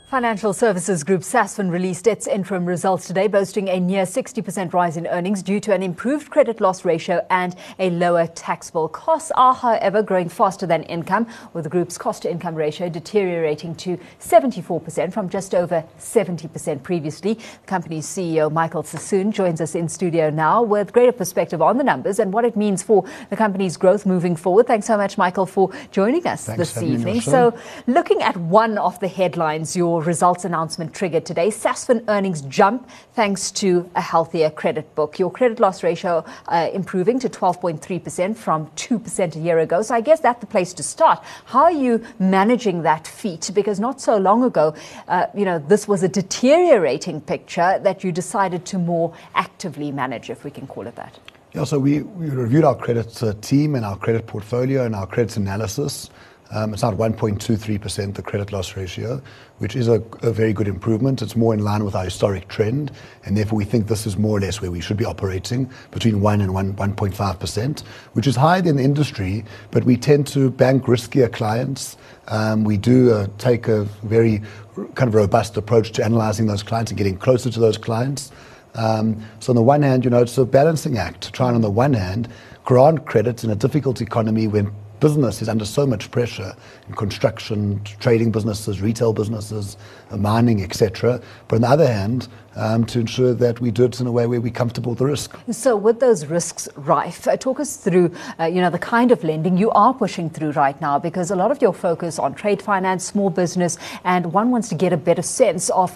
Financial Services Group Sasfin released its interim results today, boasting a near 60% rise in earnings due to an improved credit loss ratio and a lower tax bill. Costs are, however, growing faster than income, with the group's cost-to-income ratio deteriorating to 74% from just over 70% previously. The company's CEO, Michael Sassoon, joins us in studio now with greater perspective on the numbers and what it means for the company's growth moving forward. Thanks so much, Michael, for joining us this evening. So, looking at one of the headlines, your results announcement triggered today, Sasfin earnings jump thanks to a healthier credit book. Your credit loss ratio improving to 12.3% from 2% a year ago. So I guess that's the place to start. How are you managing that feat? Because not so long ago, this was a deteriorating picture that you decided to more actively manage, if we can call it that. Yeah, so we reviewed our credit team and our credit portfolio and our credit analysis. It's now at 1.23%, the credit loss ratio, which is a very good improvement. It's more in line with our historic trend, and therefore we think this is more or less where we should be operating, between 1 and 1.5%, which is higher than the industry, but we tend to bank riskier clients. We do take a very kind of robust approach to analysing those clients and getting closer to those clients. So on the one hand, it's a balancing act to try and on the one hand grant credit in a difficult economy when business is under so much pressure in construction, trading businesses, retail businesses, mining, etc. But on the other hand, to ensure that we do it in a way where we're comfortable with the risk. So with those risks rife, talk us through, the kind of lending you are pushing through right now, because a lot of your focus on trade finance, small business, and one wants to get a better sense of,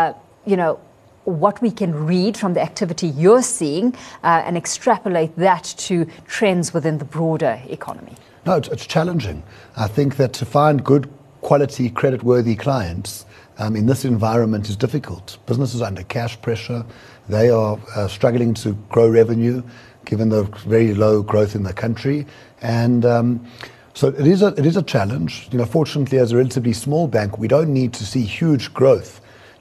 what we can read from the activity you're seeing and extrapolate that to trends within the broader economy. No, it's challenging. I think that to find good quality, credit-worthy clients in this environment is difficult. Businesses are under cash pressure. They are struggling to grow revenue, given the very low growth in the country. And so it is a challenge. Fortunately, as a relatively small bank, we don't need to see huge growth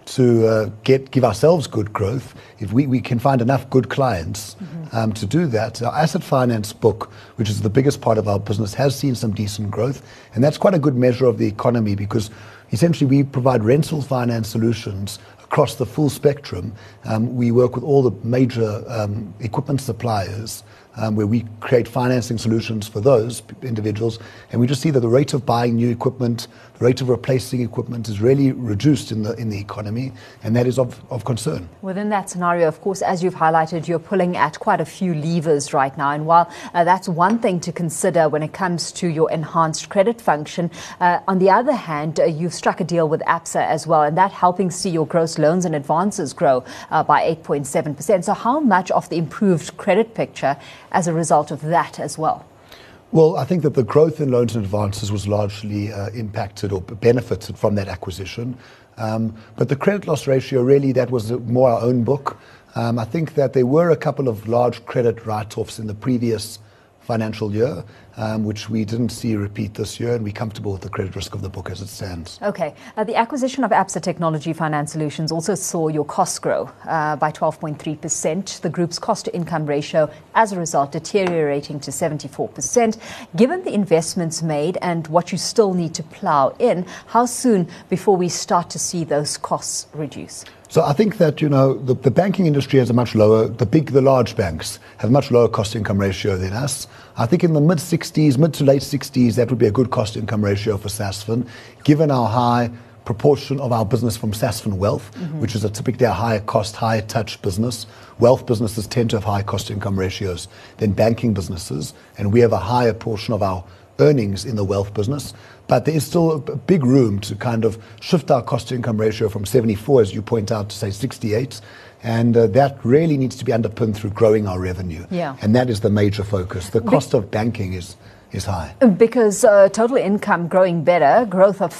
to give ourselves good growth. If we can find enough good clients to do that. Our asset finance book, which is the biggest part of our business, has seen some decent growth, and that's quite a good measure of the economy, because essentially we provide rental finance solutions across the full spectrum. We work with all the major equipment suppliers, where we create financing solutions for those individuals, and we just see that the rate of buying new equipment, the rate of replacing equipment is really reduced in the economy, and that is of concern. Within that scenario, of course, as you've highlighted, you're pulling at quite a few levers right now, and while that's one thing to consider when it comes to your enhanced credit function, on the other hand, you've struck a deal with Absa as well, and that helping see your gross loans and advances grow by 8.7%. So how much of the improved credit picture as a result of that as well? Well, I think that the growth in loans and advances was largely impacted or benefited from that acquisition. But the credit loss ratio, really, that was more our own book. I think that there were a couple of large credit write-offs in the previous financial year, which we didn't see repeat this year, and we're comfortable with the credit risk of the book as it stands. Okay. The acquisition of Absa Technology Finance Solutions also saw your costs grow by 12.3%. The group's cost-to-income ratio, as a result, deteriorating to 74%. Given the investments made and what you still need to plough in, how soon before we start to see those costs reduce? So I think that, the banking industry has a much lower, the large banks have a much lower cost-income ratio than us. I think in the mid to late 60s, that would be a good cost-income ratio for Sasfin, given our high proportion of our business from Sasfin Wealth, which is typically a higher cost, higher touch business. Wealth businesses tend to have high cost-income ratios than banking businesses, and we have a higher portion of our earnings in the wealth business. But there is still a big room to kind of shift our cost-to-income ratio from 74, as you point out, to say 68. And that really needs to be underpinned through growing our revenue. Yeah. And that is the major focus. The cost of banking is high. Because total income growing better, growth of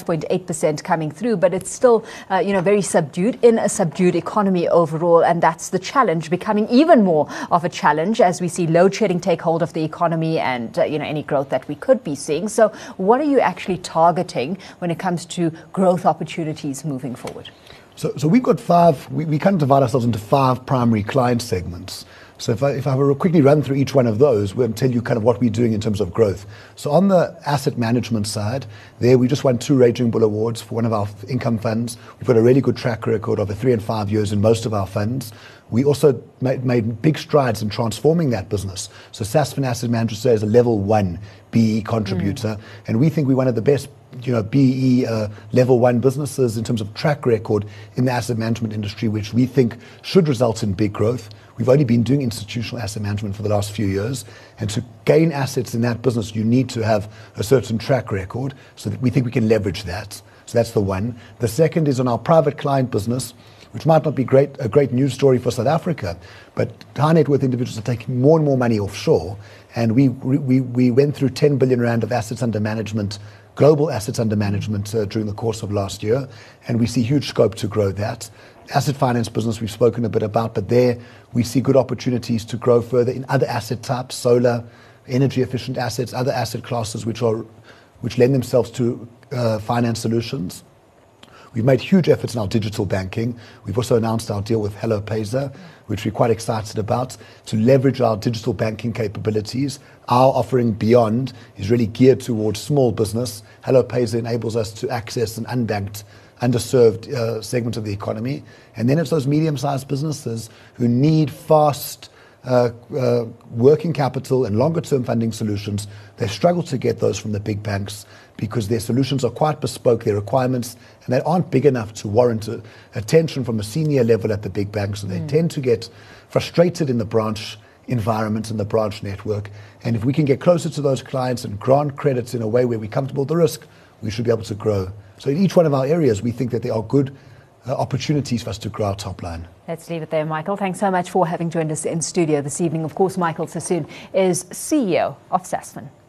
5.8% coming through, but it's still, very subdued in a subdued economy overall. And that's the challenge, becoming even more of a challenge as we see load shedding take hold of the economy and, any growth that we could be seeing. So what are you actually targeting when it comes to growth opportunities moving forward? So we've got we kind of divide ourselves into 5 primary client segments. So if I were to quickly run through each one of those, we'll tell you kind of what we're doing in terms of growth. So on the asset management side, there we just won 2 Raging Bull Awards for one of our income funds. We've got a really good track record over 3 and 5 years in most of our funds. We also made big strides in transforming that business. So Sasfin Asset Management today is a level 1 BE contributor, and we think we're one of the best BE level 1 businesses in terms of track record in the asset management industry, which we think should result in big growth. We've only been doing institutional asset management for the last few years, and to gain assets in that business, you need to have a certain track record, so that we think we can leverage that. So that's the one. The second is on our private client business, which might not be a great news story for South Africa, but high net worth individuals are taking more and more money offshore, and we went through 10 billion rand of assets under management, global assets under management during the course of last year, and we see huge scope to grow that. Asset finance business we've spoken a bit about, but there we see good opportunities to grow further in other asset types, solar, energy efficient assets, other asset classes which lend themselves to finance solutions. We've made huge efforts in our digital banking. We've also announced our deal with HelloPayza, which we're quite excited about, to leverage our digital banking capabilities. Our offering beyond is really geared towards small business. HelloPayza enables us to access an unbanked, underserved segment of the economy. And then it's those medium-sized businesses who need fast working capital and longer-term funding solutions. They struggle to get those from the big banks because their solutions are quite bespoke, their requirements, and they aren't big enough to warrant attention from a senior level at the big banks. So they tend to get frustrated in the branch environment and the branch network. And if we can get closer to those clients and grant credits in a way where we're comfortable with the risk, we should be able to grow. So in each one of our areas, we think that there are good opportunities for us to grow our top line. Let's leave it there, Michael. Thanks so much for having joined us in studio this evening. Of course, Michael Sassoon is CEO of Sasfin.